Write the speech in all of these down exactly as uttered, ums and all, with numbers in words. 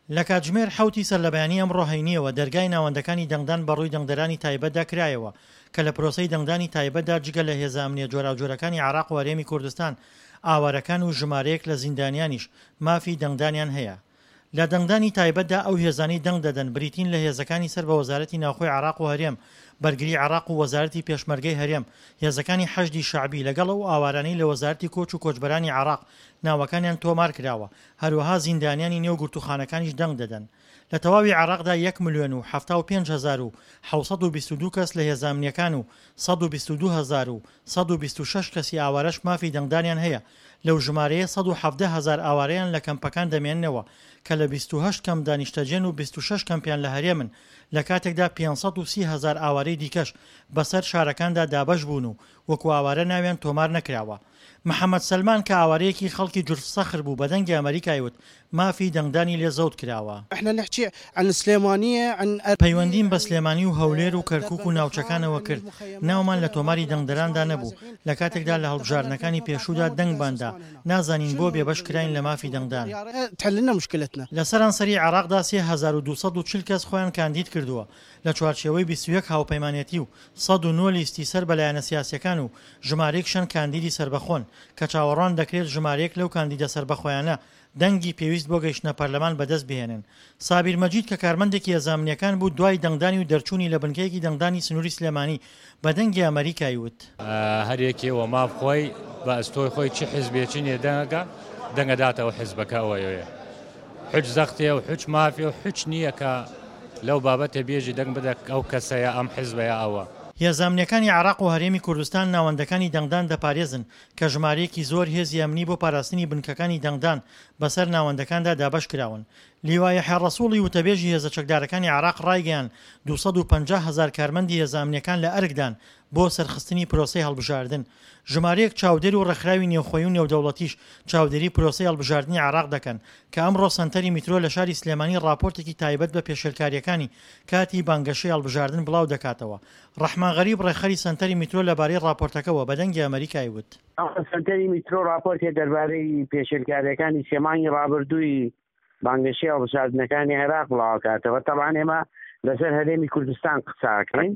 لە کاتژمێر حوتی سەرلەبەیانی ئەمڕۆ هەینیەوە دەرگای ناوەندەکانی دەنگدان بەڕووی دەنگدەرانی تایبەتدا کرایەوە کە لە پرۆسەی دەنگدانی تایبەتدا جگە لە هێزە ئەمنیە جۆراوجۆرەکانی عێراق و هەرێمی کوردستان ئاوارەکان و ژمارەیەک لە زیندانیانیش مافی دەنگدانیان هەیە. لە دەنگدانی تایبەتدا ئەو هێزانی دەنگ دەدەن بریتین لە هێزەکانی سەر بە وەزارەتی ناوخۆی عێراق و هەرێم، بەرگری عێراق و وەزارەتی پێشمەرگەی هەرێم، هێزەکانی حەشدی شەعبی لەگەڵ ئەو ئاوارانەی لە وەزارەتی کۆچ و کۆچبەرانی عێراق ناوەکانیان تۆمار کراوە، هەروەها زیندانیانی نێو گورتوخانەکانیش دەنگ دەدەن. لە تەواوی عێراقدا یەک ملیۆن و حەفتا و پێنج هەزار و حەوسەد و بیست و دوو کەس لە هێزە ئەمنیەکان و سەد و بیست و دوو هەزار و سەد و بیست و شەش کەسی ئاوارەش مافی دەنگدانیان هەیە. لەو ژمارەیە سەد و حەڤدە هەزار ئاوارەیان لە کەمپەکان دەمێننەوە کە لە بیست و هەشت کەم دانیشتەجێن و بیست و شەش کەمپیان لە هەرێمن، لە کاتێکدا پێنج سەد و سی هەزار ئاوارەی دیکەش بەسەر شارەکاندا دابەش بوون و وەکو ئاوارە ناویان تۆمار نەکراوە. محەممەد سەلمان کە ئاوارەیەکی خەڵکی جورسەخر بوو بە دەنگی ئەمریکای وت مافی دەنگدانی لێ زەوت کراوە. احنا نحكي عن سليمانية عن پەیوەندیم بە سلێمانی و هەولێر و کەرکووک و ناوچەکانەوە کرد. ناومان لە تۆماری دەنگدەراندا نەبوو. لە کاتێکدا لە هەڵبژارنەکانی پێشوودا دەنگباندا نازانین بۆ بێبەش کراین لە مافی دەنگدان. تحلنا مشكلتنا. لە سەرانسەری عێراقدا سێ هەزار و دووسەد و چل کەس خۆیان کاندید کردووە لە چوارچێوەی بیست و یەک هاوپەیمانێتی و سەد و نۆ لیستی سەر بەلایەنە سیاسیەکان و ژمارەیەکشان کاندیدی سەربەخۆن کە چاوەڕوان دەکرێت ژمارەیەک لەو کاندیدە سەربەخۆیانە دەنگی پێویست بۆ گەیشتنە پەرلەمان بەدەست بهێنن. سابیر مەجید کە کارمەندێکی هێزە بوو دوای دەنگدانی و دەرچوونی لە بنکەیەکی دەنگدانی سنووری سلێمانی بە دەنگی ئەمریکای وت هەرێکێوە ماف خۆی بە ئەستۆی خۆی چی حیزبێکی نێ دەنگەکە دەنگەداتەوە حیزبەکە ئەوەیە حوج زەختێ و حوج مافی و حوج نییە کە لەو بابەتە بێژی دەنگ بدە ئەو کەسەیە ئەم حیزبەیە ئەوە. هێزامنیەکانی عێراق و هەرێمی کوردستان ناوەندەکانی دەنگدان دەپارێزن کە ژمارەیەکی زۆر هێزی ئەمنی بۆ پاراستنی بنکەکانی دەنگدان بەسەر ناوەندەکاندا دابەش کراون. لیوایە حێڕەسوڵی وتەبێژی هێزە چەکدارەکانی عێراق ڕایگەیان دووسەد و پەنجا هەزار کارمەندی هێزامنیەکان لە ئەرکدان بۆ سەرخستنی پرۆسەی هەڵبژاردن. ژمارەیەک چاودێر و ڕێکخراوی نێوخۆیی و نێودەوڵەتیش چاودێری پرۆسەی هەڵبژاردننی عێراق دەکەن کە ئەمڕۆ سەنتەری میترۆ لە شاری سلێمانی راپۆرتێکی تایبەت بە پێشێلکاریەکانی کاتی بانگەشەی هەڵبژاردن بڵاو دەکاتەوە. ڕەحمان غەریب ڕێخەری سەنتەری میترۆ لەبارەی راپۆرتەکەەوە بە دەنگی ئەمریکای وت سەنتەری میترۆ راپۆرتێک دەربارەی پێشێلکاریەکانی سێمانی ڕابردووی بانگەشەی هەڵبژاردنەکانی عێراق بڵاوکاتەوە. تەڵان ئێمە لەسەر هەرێمی کوردستان قساکەین.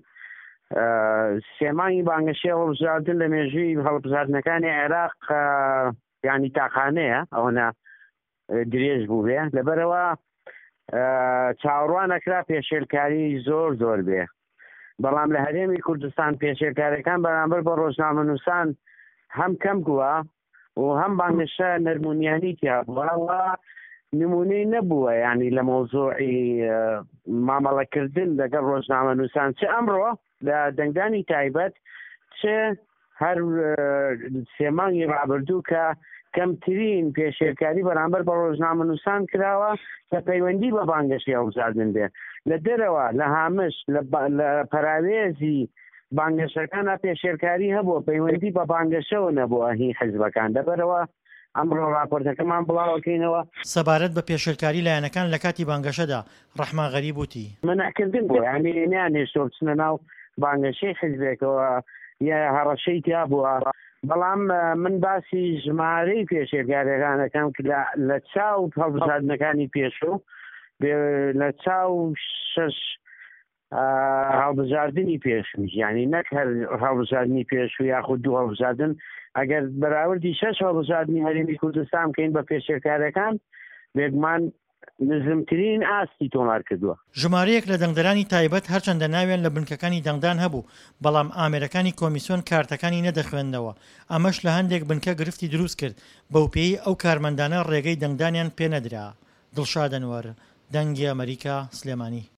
سێمانی بانگەشەی هەڵبژاردن لە مێژووی هەڵبژاردنەکانی عێراق ینی تاقانەیە ئەوەنە درێژ بوو بێ لەبەرەوە چاوەڕوان ئەکرا پێشێلکاری زۆر زۆر بێ. بەڵام لە هەرێمی کوردستان پێشێلکاریەکان بەرامبەر بە ڕۆژنامەنووسان هەم کەم بووە و هەم بانگەشە نەرمونیانی تیا بووە نمونەی نەبووە ینی لە مۆزوعی مامەڵەکردن لەگەڵ ڕۆژنامەنووسان چ ئەمڕۆ لە دەنگدانی تایبەت چ هەر سێمانی ڕابردوو کە کەمترین پێشێلکاری بەرامبەر بە ڕۆژنامەنووسان کراوە کە پەیوەندی بە بانگەشی هەڵبژاردن بێ. لە دەرەوە لە هامش لە پەراوێزی بانگەشەکانە پێشێلکاری هەبووە پەیوەندی بە بانگەشەوە نەبووە هی حیزبەکان. دەبەرەوە ئەمڕۆ راپۆرتەکەمان بڵاوەکەینەوە. سەبارەت بە پێشێلکاری لایەنەکان لە کاتی بانگەشەدا ڕەحمان غەریب وتی منعکردن بووە ینی نیان هێشتۆ بچنە ناو بانگەشەی حیزبێکەوە یا هەڕەشەی تیا بووە. بەڵام من باسی ژمارەی پێشێلکاریەکانەکەم لە چاو هەڵبژاردنەکانی پێشوو لە چاو شەش هەڵبژاردننی پێشوو ینی نەک هەر هەڵبژاردننی پێشوو یاخود دوو هەڵبژاردن ئەگەر بەراوردی شەش هەڵبژاردننی هەرێمی کوردستان بکەین بە پێشێلکاریەکان بێگومان نزمترین ئاستی تۆمار کردووە. ژمارەیەک لە دەنگدەرانی تایبەت هەرچەندە ناوێن لە بنکەکانی دەنگدان هەبوو بەڵام ئامێرەکانی کۆمیسیۆن کارتەکانی نەدەخوێندەوە. ئەمەش لە هەندێک بنکە گرفتی دروست کرد بەو پێی ئەو کارمەندانە ڕێگەی دەنگدانیان پێ نەدرا. دڵشاد ئەنوەر، دەنگی ئەمریکا، سلێمانی.